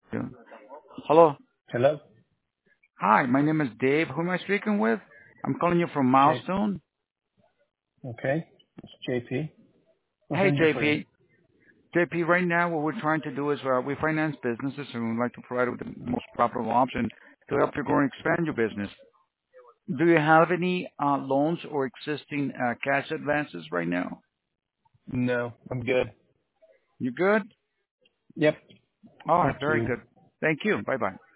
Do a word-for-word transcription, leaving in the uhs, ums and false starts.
Yeah. Hello. Hello? Hi, my name is Dave. Who am I speaking with? I'm calling you from J- Milestone. okay. It's J P. What can Hey, I do for you? J P. J P, right now what we're trying to do is uh, we finance businesses and we'd like to provide with the most profitable option to help you grow and expand your business. Do you have any uh, loans or existing uh, cash advances right now? No, I'm good. You good? Yep. All right, Thank very you. good. Thank you. Bye-bye.